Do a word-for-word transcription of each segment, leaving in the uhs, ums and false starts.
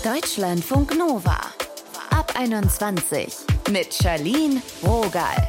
Deutschlandfunk Nova. Ab einundzwanzig mit Charlene Rogal.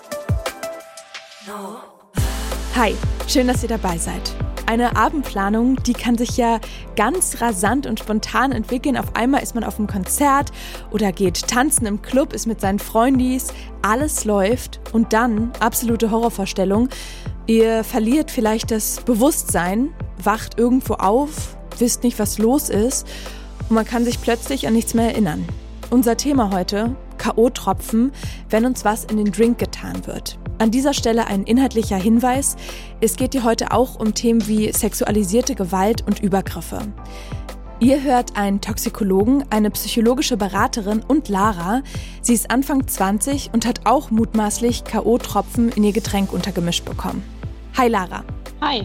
Hi, schön, dass ihr dabei seid. Eine Abendplanung, die kann sich ja ganz rasant und spontan entwickeln. Auf einmal ist man auf einem Konzert oder geht tanzen im Club, ist mit seinen Freundis, alles läuft und dann, absolute Horrorvorstellung, ihr verliert vielleicht das Bewusstsein, wacht irgendwo auf, wisst nicht, was los ist und man kann sich plötzlich an nichts mehr erinnern. Unser Thema heute, K O-Tropfen, wenn uns was in den Drink getan wird. An dieser Stelle ein inhaltlicher Hinweis. Es geht hier heute auch um Themen wie sexualisierte Gewalt und Übergriffe. Ihr hört einen Toxikologen, eine psychologische Beraterin und Lara. Sie ist Anfang zwanzig und hat auch mutmaßlich K O-Tropfen in ihr Getränk untergemischt bekommen. Hi Lara. Hi.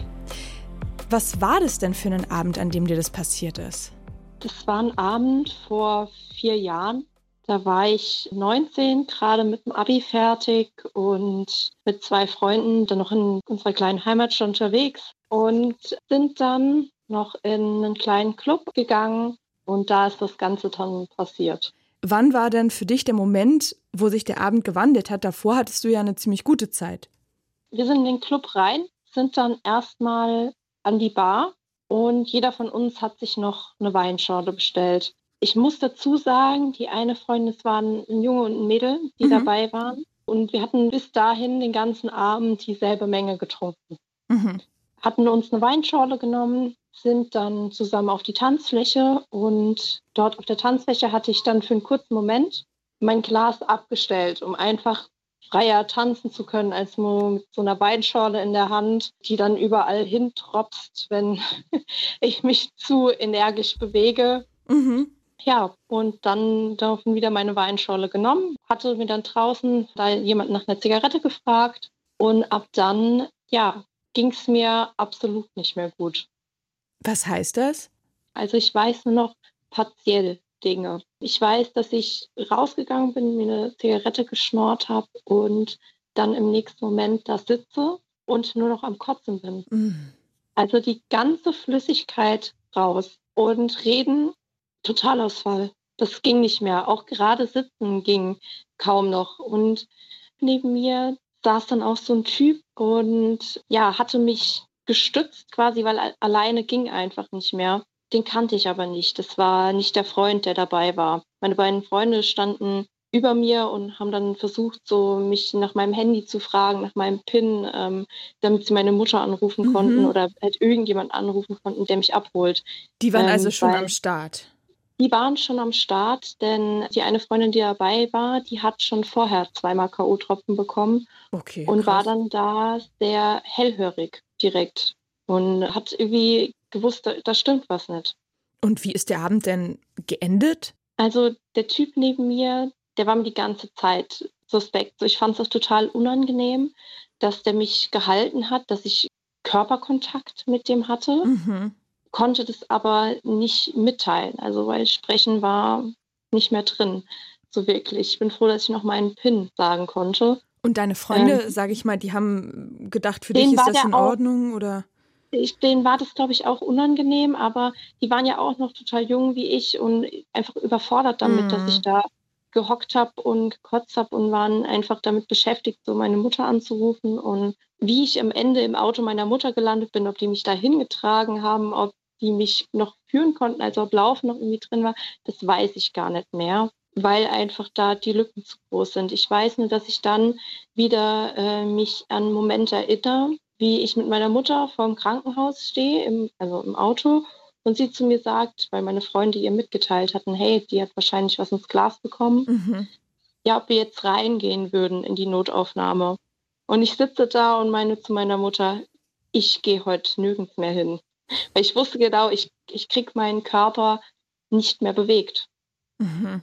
Was war das denn für einen Abend, an dem dir das passiert ist? Das war ein Abend vor vier Jahren. Da war ich neunzehn, gerade mit dem Abi fertig und mit zwei Freunden dann noch in unserer kleinen Heimatstadt unterwegs und sind dann noch in einen kleinen Club gegangen und da ist das Ganze dann passiert. Wann war denn für dich der Moment, wo sich der Abend gewandelt hat? Davor hattest du ja eine ziemlich gute Zeit. Wir sind in den Club rein, sind dann erstmal an die Bar und jeder von uns hat sich noch eine Weinschorle bestellt. Ich muss dazu sagen, die eine Freundin, es waren ein Junge und ein Mädel, die mhm. dabei waren. Und wir hatten bis dahin den ganzen Abend dieselbe Menge getrunken. Mhm. Hatten uns eine Weinschorle genommen, sind dann zusammen auf die Tanzfläche. Und dort auf der Tanzfläche hatte ich dann für einen kurzen Moment mein Glas abgestellt, um einfach freier tanzen zu können, als nur mit so einer Weinschorle in der Hand, die dann überall hintropft, wenn ich mich zu energisch bewege. Mhm. Ja, und dann daraufhin wieder meine Weinschorle genommen, hatte mir dann draußen da jemand nach einer Zigarette gefragt und ab dann, ja, ging es mir absolut nicht mehr gut. Was heißt das? Also ich weiß nur noch partiell Dinge. Ich weiß, dass ich rausgegangen bin, mir eine Zigarette geschnort habe und dann im nächsten Moment da sitze und nur noch am Kotzen bin. Mm. Also die ganze Flüssigkeit raus und reden, Totalausfall. Das ging nicht mehr. Auch gerade sitzen ging kaum noch. Und neben mir saß dann auch so ein Typ und ja, hatte mich gestützt quasi, weil alleine ging einfach nicht mehr. Den kannte ich aber nicht. Das war nicht der Freund, der dabei war. Meine beiden Freunde standen über mir und haben dann versucht, so mich nach meinem Handy zu fragen, nach meinem PIN, ähm, damit sie meine Mutter anrufen mhm. konnten oder halt irgendjemand anrufen konnten, der mich abholt. Die waren ähm, also schon weil, am Start? Die waren schon am Start, denn die eine Freundin, die dabei war, die hat schon vorher zweimal K O-Tropfen bekommen okay, und krass. war dann da sehr hellhörig direkt und hat irgendwie gewusst, da, da stimmt was nicht. Und wie ist der Abend denn geendet? Also der Typ neben mir, der war mir die ganze Zeit suspekt. Ich fand es auch total unangenehm, dass der mich gehalten hat, dass ich Körperkontakt mit dem hatte. Mhm. Konnte das aber nicht mitteilen, also weil Sprechen war nicht mehr drin, so wirklich. Ich bin froh, dass ich noch meinen PIN sagen konnte. Und deine Freunde, ähm, sage ich mal, die haben gedacht, für dich ist das in Ordnung, oder? Ich, denen war das, glaube ich, auch unangenehm, aber die waren ja auch noch total jung wie ich und einfach überfordert damit, mm. dass ich da gehockt habe und gekotzt habe und waren einfach damit beschäftigt, so meine Mutter anzurufen. Und wie ich am Ende im Auto meiner Mutter gelandet bin, ob die mich da hingetragen haben, ob die mich noch führen konnten, also ob Laufen noch irgendwie drin war, das weiß ich gar nicht mehr, weil einfach da die Lücken zu groß sind. Ich weiß nur, dass ich dann wieder äh, mich an einen Moment erinnere, wie ich mit meiner Mutter vor dem Krankenhaus stehe, im, also im Auto, und sie zu mir sagt, weil meine Freunde ihr mitgeteilt hatten, hey, die hat wahrscheinlich was ins Glas bekommen, mhm. ja, ob wir jetzt reingehen würden in die Notaufnahme. Und ich sitze da und meine zu meiner Mutter, ich gehe heute nirgends mehr hin. Weil ich wusste genau, ich, ich kriege meinen Körper nicht mehr bewegt. Mhm.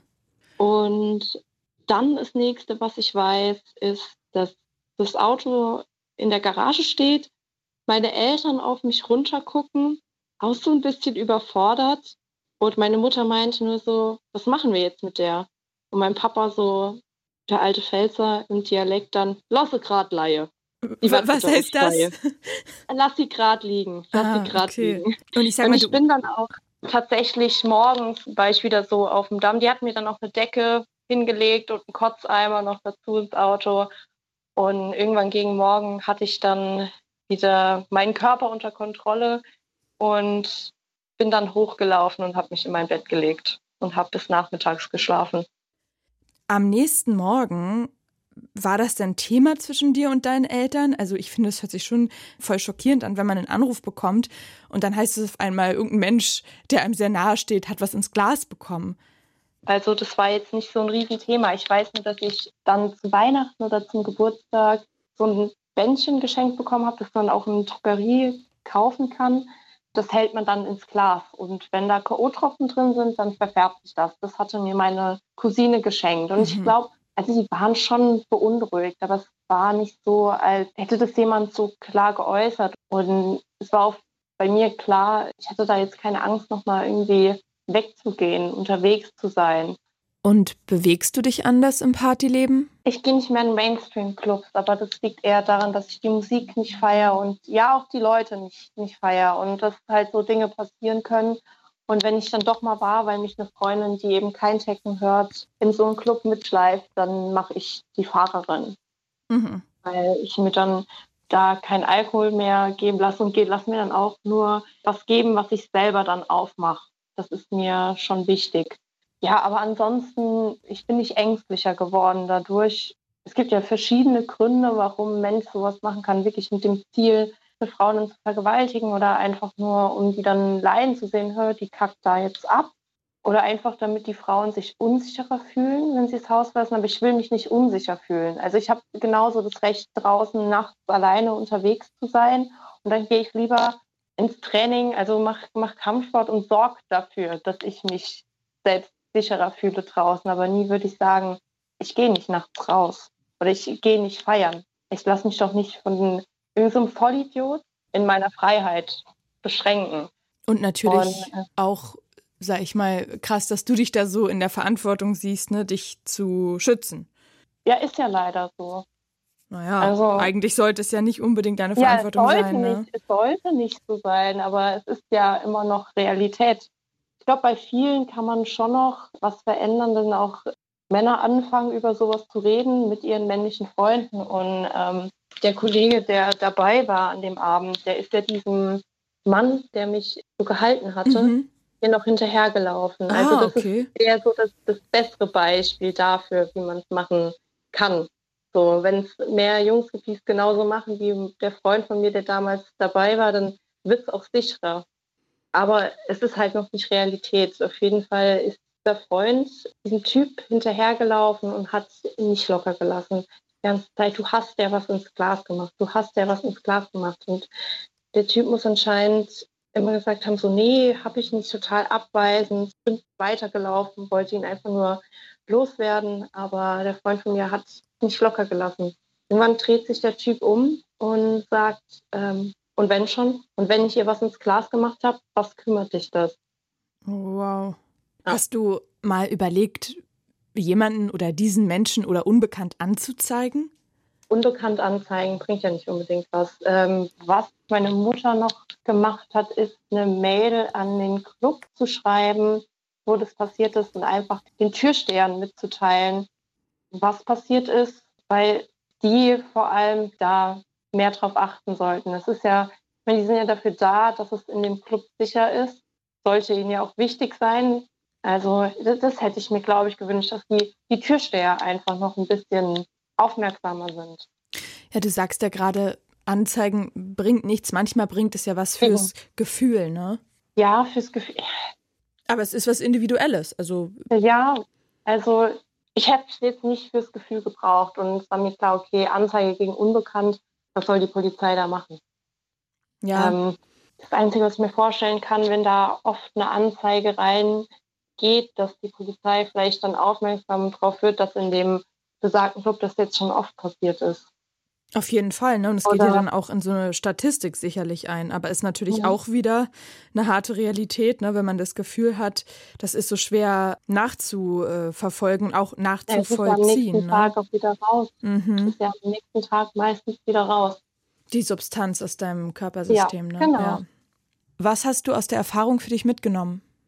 Und dann das Nächste, was ich weiß, ist, dass das Auto in der Garage steht, meine Eltern auf mich runtergucken, auch so ein bisschen überfordert. Und meine Mutter meinte nur so, was machen wir jetzt mit der? Und mein Papa so, der alte Pfälzer im Dialekt dann, lasse grad Laie. Was heißt das? Lass sie grad liegen. Lass ah, sie grad okay. liegen. Und ich sag und mal, ich du bin dann auch tatsächlich morgens war ich wieder so auf dem Damm. Die hatten mir dann auch eine Decke hingelegt und einen Kotzeimer noch dazu ins Auto. Und irgendwann gegen Morgen hatte ich dann wieder meinen Körper unter Kontrolle und bin dann hochgelaufen und habe mich in mein Bett gelegt und habe bis nachmittags geschlafen. Am nächsten Morgen, war das denn Thema zwischen dir und deinen Eltern? Also ich finde, es hört sich schon voll schockierend an, wenn man einen Anruf bekommt und dann heißt es auf einmal, irgendein Mensch, der einem sehr nahe steht, hat was ins Glas bekommen. Also das war jetzt nicht so ein Riesenthema. Ich weiß nur, dass ich dann zu Weihnachten oder zum Geburtstag so ein Bändchen geschenkt bekommen habe, das man auch in der Drogerie kaufen kann. Das hält man dann ins Glas. Und wenn da K O-Tropfen drin sind, dann verfärbt sich das. Das hatte mir meine Cousine geschenkt. Und mhm. ich glaube, also die waren schon beunruhigt, aber es war nicht so, als hätte das jemand so klar geäußert. Und es war auch bei mir klar, ich hatte da jetzt keine Angst, nochmal irgendwie wegzugehen, unterwegs zu sein. Und bewegst du dich anders im Partyleben? Ich gehe nicht mehr in Mainstream-Clubs, aber das liegt eher daran, dass ich die Musik nicht feiere und ja auch die Leute nicht, nicht feiere und dass halt so Dinge passieren können. Und wenn ich dann doch mal war, weil mich eine Freundin, die eben kein Techno hört, in so einen Club mitschleift, dann mache ich die Fahrerin. Mhm. Weil ich mir dann da kein Alkohol mehr geben lasse und lass mir dann auch nur was geben, was ich selber dann aufmache. Das ist mir schon wichtig. Ja, aber ansonsten, ich bin nicht ängstlicher geworden dadurch. Es gibt ja verschiedene Gründe, warum ein Mensch sowas machen kann, wirklich mit dem Ziel, eine Frau dann zu vergewaltigen oder einfach nur, um die dann leiden zu sehen, hör, die kackt da jetzt ab. Oder einfach, damit die Frauen sich unsicherer fühlen, wenn sie das Haus verlassen. Aber ich will mich nicht unsicher fühlen. Also ich habe genauso das Recht, draußen nachts alleine unterwegs zu sein. Und dann gehe ich lieber ins Training, also mach, mach Kampfsport und sorge dafür, dass ich mich selbst sicherer fühle draußen. Aber nie würde ich sagen, ich gehe nicht nachts raus oder ich gehe nicht feiern. Ich lasse mich doch nicht von irgendeinem Vollidiot in meiner Freiheit beschränken. Und natürlich und, äh, auch, sag ich mal, krass, dass du dich da so in der Verantwortung siehst, ne, dich zu schützen. Ja, ist ja leider so. Naja, also, eigentlich sollte es ja nicht unbedingt deine Verantwortung ja, es sein. Nicht, ne? Es sollte nicht so sein, aber es ist ja immer noch Realität. Ich glaube, bei vielen kann man schon noch was verändern, denn auch Männer anfangen, über sowas zu reden mit ihren männlichen Freunden. Und ähm, der Kollege, der dabei war an dem Abend, der ist ja diesem Mann, der mich so gehalten hatte, mhm. hier noch hinterhergelaufen. Ah, also das okay. ist eher so das, das bessere Beispiel dafür, wie man es machen kann. So, wenn es mehr Jungs gibt, die es genauso machen wie der Freund von mir, der damals dabei war, dann wird es auch sicherer. Aber es ist halt noch nicht Realität. Auf jeden Fall ist der Freund diesem Typ hinterhergelaufen und hat ihn nicht locker gelassen. Die ganze Zeit, du hast ja was ins Glas gemacht, du hast ja was ins Glas gemacht. Und der Typ muss anscheinend immer gesagt haben, so nee, habe ich nicht, total abweisend, bin weitergelaufen, wollte ihn einfach nur loswerden. Aber der Freund von mir hat nicht locker gelassen. Irgendwann dreht sich der Typ um und sagt, ähm, und wenn schon? Und wenn ich ihr was ins Glas gemacht habe, was kümmert dich das? Oh, wow. Ja. Hast du mal überlegt, jemanden oder diesen Menschen oder unbekannt anzuzeigen? Unbekannt anzeigen bringt ja nicht unbedingt was. Ähm, was meine Mutter noch gemacht hat, ist eine Mail an den Club zu schreiben, wo das passiert ist und einfach den Türstehern mitzuteilen, was passiert ist, weil die vor allem da mehr drauf achten sollten. Es ist ja, ich meine, die sind ja dafür da, dass es in dem Club sicher ist. Sollte ihnen ja auch wichtig sein. Also das, das hätte ich mir, glaube ich, gewünscht, dass die, die Türsteher einfach noch ein bisschen aufmerksamer sind. Ja, du sagst ja gerade, Anzeigen bringt nichts. Manchmal bringt es ja was fürs ja. Gefühl, ne? Ja, fürs Gefühl. Aber es ist was Individuelles. Also ja, also ich hätte es jetzt nicht fürs Gefühl gebraucht und es war mir klar, okay, Anzeige gegen Unbekannt, was soll die Polizei da machen? Ja. Ähm, das Einzige, was ich mir vorstellen kann, wenn da oft eine Anzeige reingeht, dass die Polizei vielleicht dann aufmerksam darauf wird, dass in dem besagten Club das jetzt schon oft passiert ist. Auf jeden Fall, ne? Und es geht ja dann auch in so eine Statistik sicherlich ein. Aber ist natürlich mhm. auch wieder eine harte Realität, ne? Wenn man das Gefühl hat, das ist so schwer nachzuverfolgen und auch nachzuvollziehen. Ja, es ist ja am nächsten ne? Tag auch wieder raus. Mhm. Es ist ja am nächsten Tag meistens wieder raus. Die Substanz aus deinem Körpersystem, ja, ne? Genau. Ja. Was hast du aus der Erfahrung für dich mitgenommen?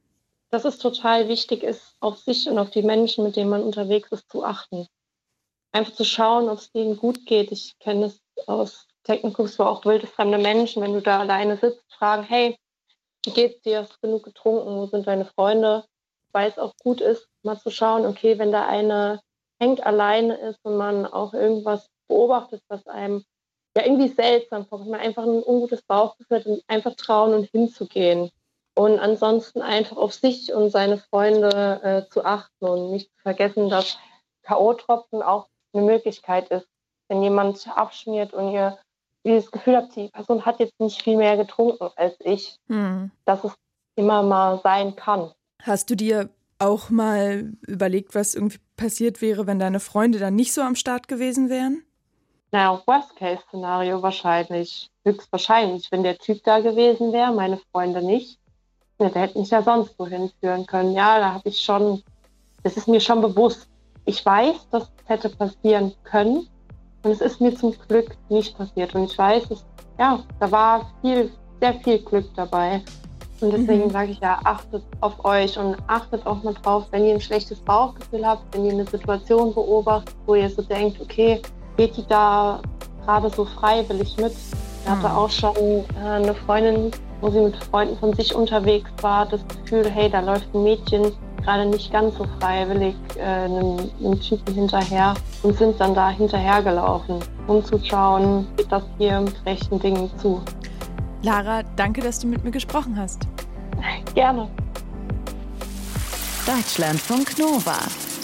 dass es total wichtig ist, auf sich und auf die Menschen, mit denen man unterwegs ist, zu achten. Einfach zu schauen, ob es denen gut geht. Ich kenne es aus Techno-Clubs, wo auch wilde fremde Menschen, wenn du da alleine sitzt, fragen, hey, wie geht's dir? Hast du genug getrunken? Wo sind deine Freunde? Weil es auch gut ist, mal zu schauen, okay, wenn da eine hängt, alleine ist und man auch irgendwas beobachtet, was einem ja irgendwie seltsam vorkommt, man einfach ein ungutes Bauchgefühl hat und einfach trauen und hinzugehen. Und ansonsten einfach auf sich und seine Freunde äh, zu achten und nicht zu vergessen, dass K O-Tropfen auch eine Möglichkeit ist. Wenn jemand abschmiert und ihr dieses Gefühl habt, die Person hat jetzt nicht viel mehr getrunken als ich, hm. dass es immer mal sein kann. Hast du dir auch mal überlegt, was irgendwie passiert wäre, wenn deine Freunde dann nicht so am Start gewesen wären? Naja, Worst-Case-Szenario wahrscheinlich, höchstwahrscheinlich. Wenn der Typ da gewesen wäre, meine Freunde nicht, ja, der hätte mich ja sonst wo hinführen können. Ja, da habe ich schon, das ist mir schon bewusst. Ich weiß, dass es hätte passieren können und es ist mir zum Glück nicht passiert. Und ich weiß, dass, ja, da war viel, sehr viel Glück dabei. Und deswegen mhm. sage ich ja, achtet auf euch und achtet auch mal drauf, wenn ihr ein schlechtes Bauchgefühl habt, wenn ihr eine Situation beobachtet, wo ihr so denkt, okay, geht die da gerade so freiwillig mit? Ich hatte auch schon äh, eine Freundin, wo sie mit Freunden von sich unterwegs war, das Gefühl, hey, da läuft ein Mädchen gerade nicht ganz so freiwillig äh, einem, einem Typen hinterher und sind dann da hinterhergelaufen, um zu schauen, geht das hier mit rechten Dingen zu. Lara, danke, dass du mit mir gesprochen hast. Gerne. Deutschlandfunk Nova.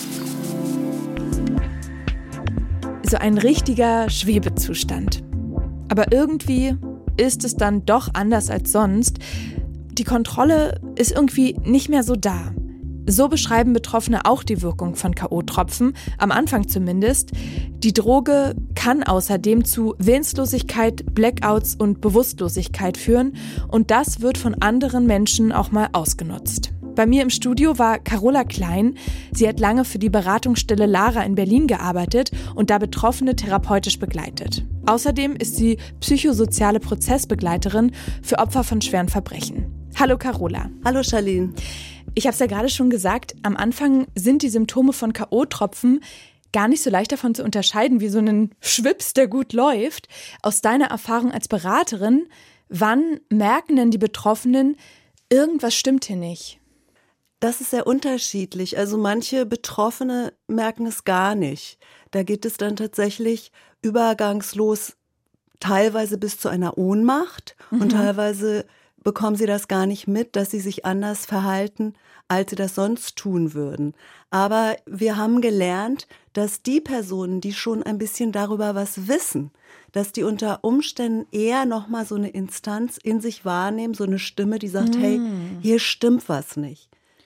So ein richtiger Schwebezustand. Aber irgendwie ist es dann doch anders als sonst. Die Kontrolle ist irgendwie nicht mehr so da. So beschreiben Betroffene auch die Wirkung von K O-Tropfen, am Anfang zumindest. Die Droge kann außerdem zu Willenslosigkeit, Blackouts und Bewusstlosigkeit führen und das wird von anderen Menschen auch mal ausgenutzt. Bei mir im Studio war Carola Klein. Sie hat lange für die Beratungsstelle Lara in Berlin gearbeitet und da Betroffene therapeutisch begleitet. Außerdem ist sie psychosoziale Prozessbegleiterin für Opfer von schweren Verbrechen. Hallo Carola. Hallo Charlene. Ich habe es ja gerade schon gesagt, am Anfang sind die Symptome von K O-Tropfen gar nicht so leicht davon zu unterscheiden wie so einen Schwips, der gut läuft. Aus deiner Erfahrung als Beraterin, wann merken denn die Betroffenen, irgendwas stimmt hier nicht? Das ist sehr unterschiedlich. Also manche Betroffene merken es gar nicht. Da geht es dann tatsächlich übergangslos teilweise bis zu einer Ohnmacht mhm. und teilweise bekommen sie das gar nicht mit, dass sie sich anders verhalten, als sie das sonst tun würden. Aber wir haben gelernt, dass die Personen, die schon ein bisschen darüber was wissen, dass die unter Umständen eher nochmal so eine Instanz in sich wahrnehmen, so eine Stimme, die sagt, mm. hey, hier stimmt was nicht.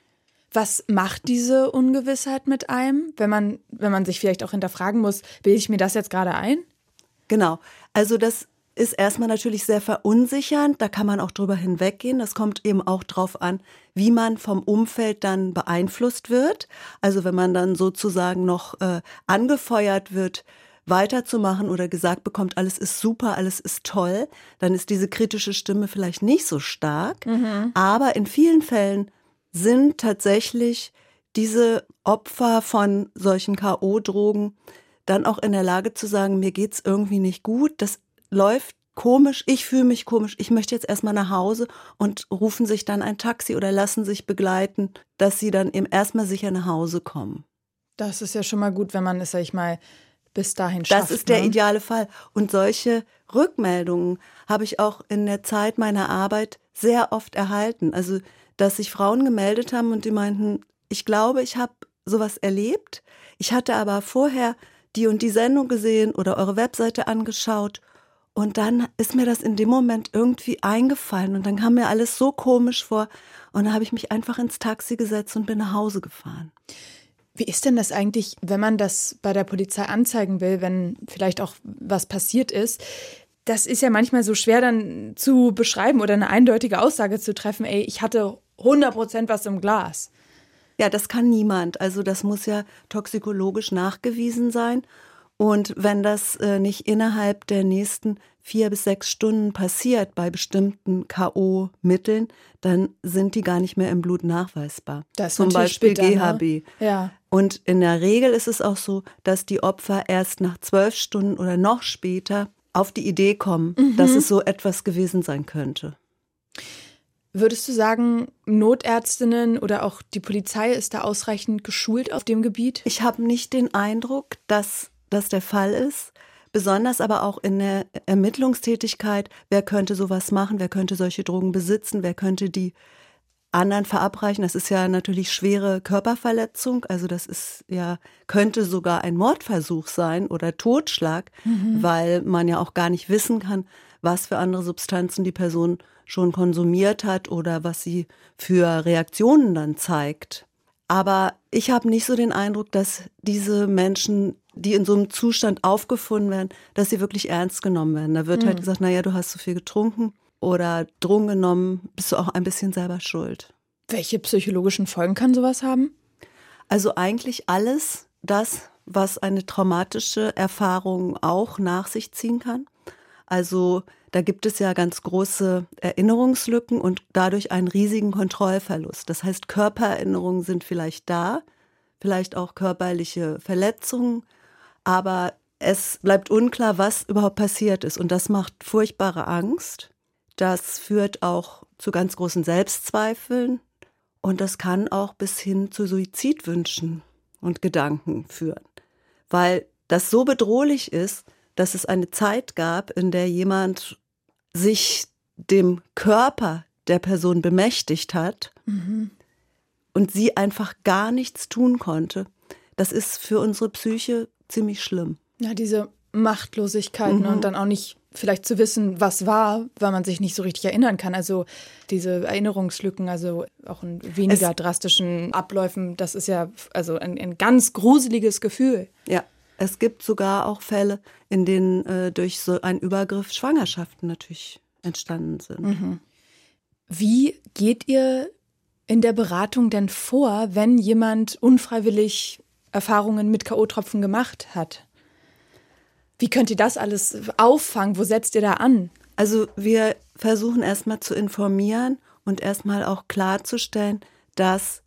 Was macht diese Ungewissheit mit einem, wenn man, wenn man sich vielleicht auch hinterfragen muss, bilde ich mir das jetzt gerade ein? Genau, also das ist erstmal natürlich sehr verunsichernd, da kann man auch drüber hinweggehen. Das kommt eben auch drauf an, wie man vom Umfeld dann beeinflusst wird. Also wenn man dann sozusagen noch äh, angefeuert wird, weiterzumachen oder gesagt bekommt, alles ist super, alles ist toll, dann ist diese kritische Stimme vielleicht nicht so stark. Mhm. Aber in vielen Fällen sind tatsächlich diese Opfer von solchen K O-Drogen dann auch in der Lage zu sagen, mir geht's irgendwie nicht gut, das läuft komisch, ich fühle mich komisch, ich möchte jetzt erstmal nach Hause und rufen sich dann ein Taxi oder lassen sich begleiten, dass sie dann eben erstmal sicher nach Hause kommen. Das ist ja schon mal gut, wenn man es, sag ich mal, bis dahin schafft. Das ist der ne? ideale Fall. Und solche Rückmeldungen habe ich auch in der Zeit meiner Arbeit sehr oft erhalten. Also, dass sich Frauen gemeldet haben und die meinten, ich glaube, ich habe sowas erlebt. Ich hatte aber vorher die und die Sendung gesehen oder eure Webseite angeschaut. Und dann ist mir das in dem Moment irgendwie eingefallen und dann kam mir alles so komisch vor und dann habe ich mich einfach ins Taxi gesetzt und bin nach Hause gefahren. Wie ist denn das eigentlich, wenn man das bei der Polizei anzeigen will, wenn vielleicht auch was passiert ist? Das ist ja manchmal so schwer dann zu beschreiben oder eine eindeutige Aussage zu treffen, ey, ich hatte hundert Prozent was im Glas. Ja, das kann niemand. Also das muss ja toxikologisch nachgewiesen sein. Und wenn das äh, nicht innerhalb der nächsten vier bis sechs Stunden passiert bei bestimmten K O-Mitteln, dann sind die gar nicht mehr im Blut nachweisbar. Das ist Zum Beispiel später, G H B. Ne? Ja. Und in der Regel ist es auch so, dass die Opfer erst nach zwölf Stunden oder noch später auf die Idee kommen, mhm. dass es so etwas gewesen sein könnte. Würdest du sagen, Notärztinnen oder auch die Polizei ist da ausreichend geschult auf dem Gebiet? Ich habe nicht den Eindruck, dass das der Fall ist. Besonders aber auch in der Ermittlungstätigkeit. Wer könnte sowas machen? Wer könnte solche Drogen besitzen? Wer könnte die anderen verabreichen? Das ist ja natürlich schwere Körperverletzung. Also das ist ja, könnte sogar ein Mordversuch sein oder Totschlag, mhm. weil man ja auch gar nicht wissen kann, was für andere Substanzen die Person schon konsumiert hat oder was sie für Reaktionen dann zeigt. Aber ich habe nicht so den Eindruck, dass diese Menschen, die in so einem Zustand aufgefunden werden, dass sie wirklich ernst genommen werden. Da wird mhm. halt gesagt, naja, du hast zu viel getrunken oder Drogen genommen, bist du auch ein bisschen selber schuld. Welche psychologischen Folgen kann sowas haben? Also eigentlich alles das, was eine traumatische Erfahrung auch nach sich ziehen kann. Also da gibt es ja ganz große Erinnerungslücken und dadurch einen riesigen Kontrollverlust. Das heißt, Körpererinnerungen sind vielleicht da, vielleicht auch körperliche Verletzungen, aber es bleibt unklar, was überhaupt passiert ist. Und das macht furchtbare Angst. Das führt auch zu ganz großen Selbstzweifeln und das kann auch bis hin zu Suizidwünschen und Gedanken führen, weil das so bedrohlich ist, dass es eine Zeit gab, in der jemand sich dem Körper der Person bemächtigt hat mhm. und sie einfach gar nichts tun konnte. Das ist für unsere Psyche ziemlich schlimm. Ja, diese Machtlosigkeit mhm. ne, und dann auch nicht vielleicht zu wissen, was war, weil man sich nicht so richtig erinnern kann. Also diese Erinnerungslücken, also auch in weniger es, drastischen Abläufen, das ist ja also ein, ein ganz gruseliges Gefühl. Ja. Es gibt sogar auch Fälle, in denen äh, durch so einen Übergriff Schwangerschaften natürlich entstanden sind. Mhm. Wie geht ihr in der Beratung denn vor, wenn jemand unfreiwillig Erfahrungen mit K O-Tropfen gemacht hat? Wie könnt ihr das alles auffangen? Wo setzt ihr da an? Also wir versuchen erstmal zu informieren und erstmal auch klarzustellen, dass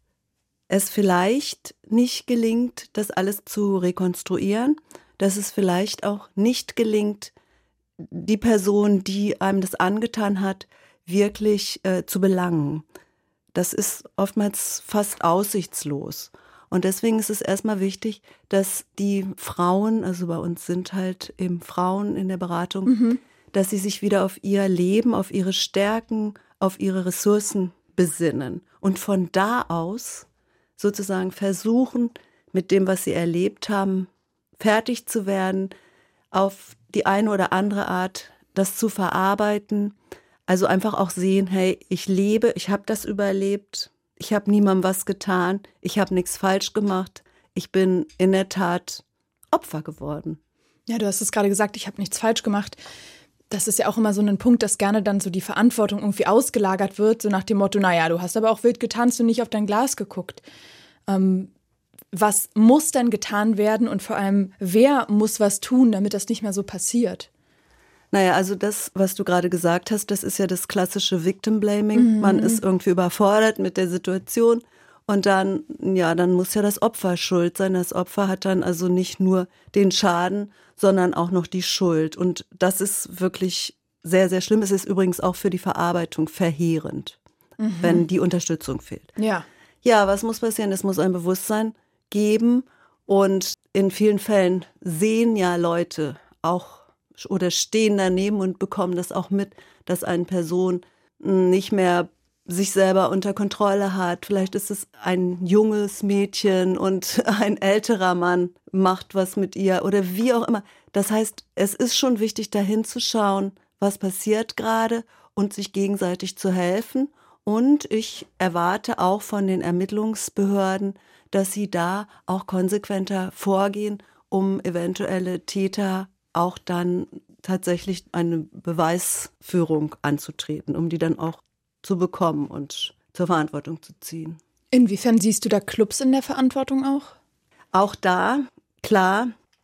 es vielleicht nicht gelingt, das alles zu rekonstruieren, dass es vielleicht auch nicht gelingt, die Person, die einem das angetan hat, wirklich äh, zu belangen. Das ist oftmals fast aussichtslos. Und deswegen ist es erstmal wichtig, dass die Frauen, also bei uns sind halt eben Frauen in der Beratung, mhm. dass sie sich wieder auf ihr Leben, auf ihre Stärken, auf ihre Ressourcen besinnen und von da aus sozusagen versuchen, mit dem, was sie erlebt haben, fertig zu werden, auf die eine oder andere Art das zu verarbeiten. Also einfach auch sehen, hey, ich lebe, ich habe das überlebt, ich habe niemandem was getan, ich habe nichts falsch gemacht, ich bin in der Tat Opfer geworden. Ja, du hast es gerade gesagt, ich habe nichts falsch gemacht. Das ist ja auch immer so ein Punkt, dass gerne dann so die Verantwortung irgendwie ausgelagert wird, so nach dem Motto, naja, du hast aber auch wild getanzt und nicht auf dein Glas geguckt. Ähm, was muss denn getan werden und vor allem, wer muss was tun, damit das nicht mehr so passiert? Naja, also das, was du gerade gesagt hast, das ist ja das klassische Victim Blaming. Mhm. Man ist irgendwie überfordert mit der Situation und dann, ja, dann muss ja das Opfer schuld sein. Das Opfer hat dann also nicht nur den Schaden, sondern auch noch die Schuld. Und das ist wirklich sehr, sehr schlimm. Es ist übrigens auch für die Verarbeitung verheerend, mhm. wenn die Unterstützung fehlt. Ja. Ja, was muss passieren? Es muss ein Bewusstsein geben. Und in vielen Fällen sehen ja Leute auch oder stehen daneben und bekommen das auch mit, dass eine Person nicht mehr sich selber unter Kontrolle hat. Vielleicht ist es ein junges Mädchen und ein älterer Mann macht was mit ihr oder wie auch immer. Das heißt, es ist schon wichtig, dahin zu schauen, was passiert gerade und sich gegenseitig zu helfen. Und ich erwarte auch von den Ermittlungsbehörden, dass sie da auch konsequenter vorgehen, um eventuelle Täter auch dann tatsächlich eine Beweisführung anzutreten, um die dann auch zu bekommen und zur Verantwortung zu ziehen. Inwiefern siehst du da Clubs in der Verantwortung auch? Auch da, klar,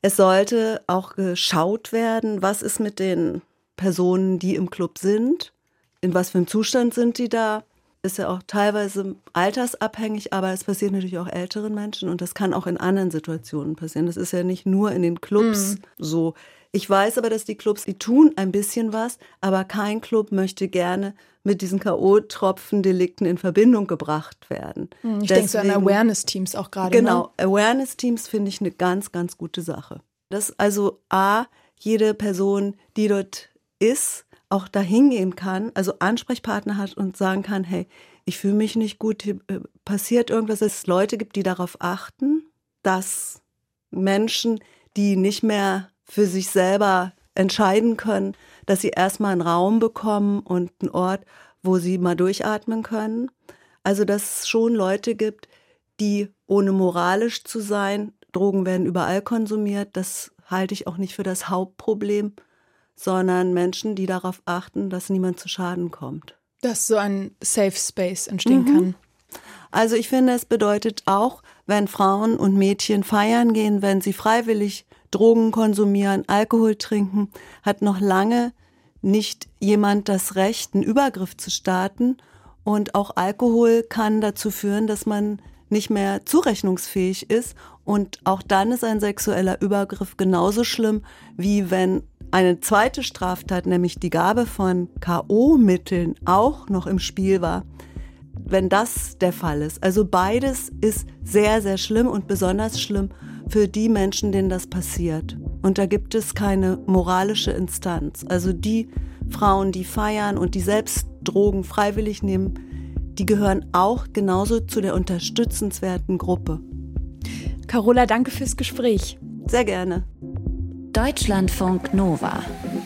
Es sollte auch geschaut werden, was ist mit den Personen, die im Club sind, in was für einem Zustand sind die da. Ist ja auch teilweise altersabhängig, aber es passiert natürlich auch älteren Menschen und das kann auch in anderen Situationen passieren. Das ist ja nicht nur in den Clubs mm. so. Ich weiß aber, dass die Clubs, die tun ein bisschen was, aber kein Club möchte gerne mit diesen K O-Tropfen-Delikten in Verbindung gebracht werden. Ich denke so an Awareness-Teams auch gerade. Genau, ne? Awareness-Teams finde ich eine ganz, ganz gute Sache. Dass also A, jede Person, die dort ist, auch da hingehen kann, also Ansprechpartner hat und sagen kann, hey, ich fühle mich nicht gut, hier passiert irgendwas, dass es Leute gibt, die darauf achten, dass Menschen, die nicht mehr für sich selber entscheiden können, dass sie erstmal einen Raum bekommen und einen Ort, wo sie mal durchatmen können. Also dass es schon Leute gibt, die ohne moralisch zu sein, Drogen werden überall konsumiert, das halte ich auch nicht für das Hauptproblem, sondern Menschen, die darauf achten, dass niemand zu Schaden kommt. Dass so ein Safe Space entstehen mhm. kann. Also ich finde, es bedeutet auch, wenn Frauen und Mädchen feiern gehen, wenn sie freiwillig Drogen konsumieren, Alkohol trinken, hat noch lange nicht jemand das Recht, einen Übergriff zu starten. Und auch Alkohol kann dazu führen, dass man nicht mehr zurechnungsfähig ist. Und auch dann ist ein sexueller Übergriff genauso schlimm, wie wenn eine zweite Straftat, nämlich die Gabe von K O-Mitteln, auch noch im Spiel war, wenn das der Fall ist. Also beides ist sehr, sehr schlimm und besonders schlimm für die Menschen, denen das passiert. Und da gibt es keine moralische Instanz. Also die Frauen, die feiern und die selbst Drogen freiwillig nehmen, die gehören auch genauso zu der unterstützenswerten Gruppe. Carola, danke fürs Gespräch. Sehr gerne. Deutschlandfunk Nova.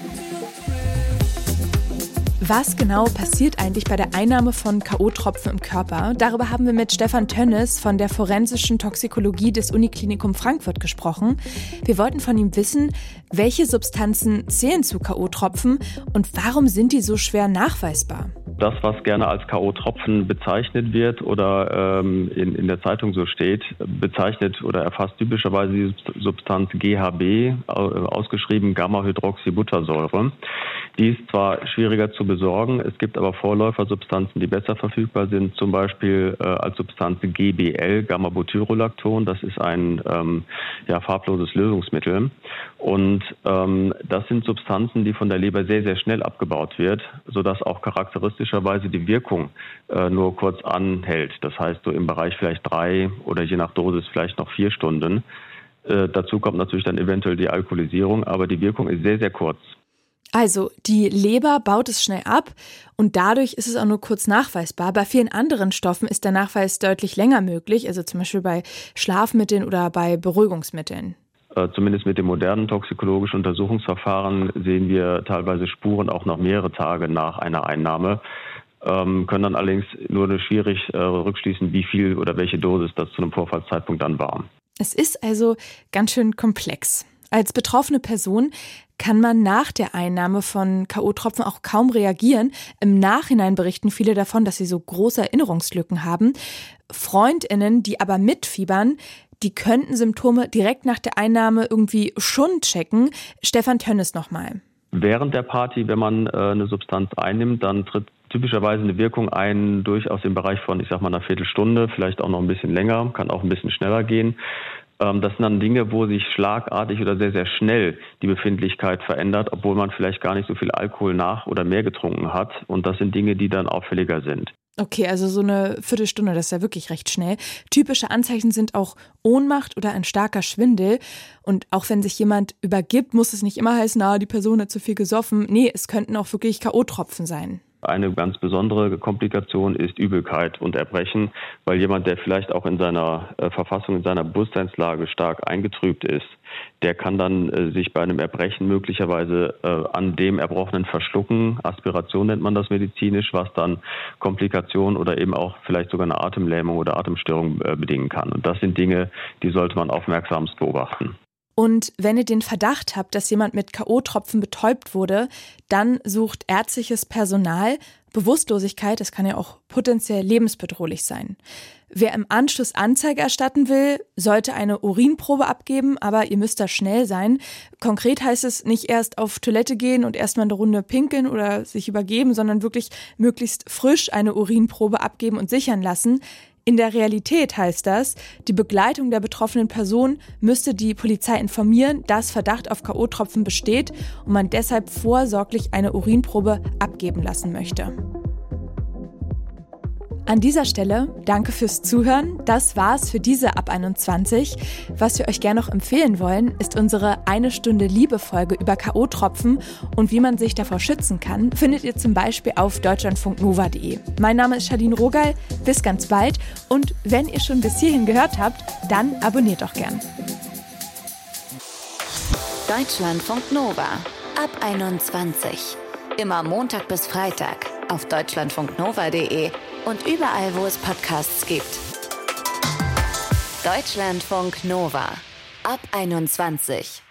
Was genau passiert eigentlich bei der Einnahme von K O-Tropfen im Körper? Darüber haben wir mit Stefan Tönnes von der forensischen Toxikologie des Uniklinikum Frankfurt gesprochen. Wir wollten von ihm wissen, welche Substanzen zählen zu K O-Tropfen und warum sind die so schwer nachweisbar? Das, was gerne als K O-Tropfen bezeichnet wird oder ähm, in, in der Zeitung so steht, bezeichnet oder erfasst typischerweise die Substanz G H B, ausgeschrieben Gamma-Hydroxybuttersäure. Die ist zwar schwieriger zu besorgen, es gibt aber Vorläufersubstanzen, die besser verfügbar sind, zum Beispiel äh, als Substanz G B L, Gamma-Butyrolacton. Das ist ein ähm, ja, farbloses Lösungsmittel. Und ähm, das sind Substanzen, die von der Leber sehr, sehr schnell abgebaut wird, sodass auch charakteristischerweise die Wirkung äh, nur kurz anhält. Das heißt, so im Bereich vielleicht drei oder je nach Dosis vielleicht noch vier Stunden. Äh, dazu kommt natürlich dann eventuell die Alkoholisierung, aber die Wirkung ist sehr, sehr kurz. Also die Leber baut es schnell ab und dadurch ist es auch nur kurz nachweisbar. Bei vielen anderen Stoffen ist der Nachweis deutlich länger möglich, also zum Beispiel bei Schlafmitteln oder bei Beruhigungsmitteln. Zumindest mit dem modernen toxikologischen Untersuchungsverfahren sehen wir teilweise Spuren auch noch mehrere Tage nach einer Einnahme, ähm, können dann allerdings nur schwierig äh, rückschließen, wie viel oder welche Dosis das zu einem Vorfallszeitpunkt dann war. Es ist also ganz schön komplex. Als betroffene Person kann man nach der Einnahme von K O-Tropfen auch kaum reagieren. Im Nachhinein berichten viele davon, dass sie so große Erinnerungslücken haben. FreundInnen, die aber mitfiebern, die könnten Symptome direkt nach der Einnahme irgendwie schon checken. Stefan Tönnes nochmal. Während der Party, wenn man äh, eine Substanz einnimmt, dann tritt typischerweise eine Wirkung ein, durchaus im Bereich von, ich sag mal, einer Viertelstunde, vielleicht auch noch ein bisschen länger, kann auch ein bisschen schneller gehen. Ähm, das sind dann Dinge, wo sich schlagartig oder sehr, sehr schnell die Befindlichkeit verändert, obwohl man vielleicht gar nicht so viel Alkohol nach oder mehr getrunken hat. Und das sind Dinge, die dann auffälliger sind. Okay, also so eine Viertelstunde, das ist ja wirklich recht schnell. Typische Anzeichen sind auch Ohnmacht oder ein starker Schwindel. Und auch wenn sich jemand übergibt, muss es nicht immer heißen, na, die Person hat zu viel gesoffen. Nee, es könnten auch wirklich K O-Tropfen sein. Eine ganz besondere Komplikation ist Übelkeit und Erbrechen, weil jemand, der vielleicht auch in seiner äh, Verfassung, in seiner Bewusstseinslage stark eingetrübt ist, der kann dann äh, sich bei einem Erbrechen möglicherweise äh, an dem Erbrochenen verschlucken. Aspiration nennt man das medizinisch, was dann Komplikationen oder eben auch vielleicht sogar eine Atemlähmung oder Atemstörung äh, bedingen kann. Und das sind Dinge, die sollte man aufmerksamst beobachten. Und wenn ihr den Verdacht habt, dass jemand mit K O-Tropfen betäubt wurde, dann sucht ärztliches Personal. Bewusstlosigkeit, das kann ja auch potenziell lebensbedrohlich sein. Wer im Anschluss Anzeige erstatten will, sollte eine Urinprobe abgeben, aber ihr müsst da schnell sein. Konkret heißt es nicht erst auf Toilette gehen und erstmal eine Runde pinkeln oder sich übergeben, sondern wirklich möglichst frisch eine Urinprobe abgeben und sichern lassen. In der Realität heißt das, die Begleitung der betroffenen Person müsste die Polizei informieren, dass Verdacht auf K O-Tropfen besteht und man deshalb vorsorglich eine Urinprobe abgeben lassen möchte. An dieser Stelle danke fürs Zuhören. Das war's für diese Ab einundzwanzig. Was wir euch gerne noch empfehlen wollen, ist unsere Eine Stunde Liebe-Folge über K O-Tropfen und wie man sich davor schützen kann, findet ihr zum Beispiel auf deutschlandfunk nova punkt de. Mein Name ist Charlene Rogal. Bis ganz bald. Und wenn ihr schon bis hierhin gehört habt, dann abonniert doch gern. Deutschlandfunk Nova. Ab einundzwanzig. Immer Montag bis Freitag auf deutschlandfunk nova punkt de und überall, wo es Podcasts gibt. Deutschlandfunk Nova. Ab einundzwanzig.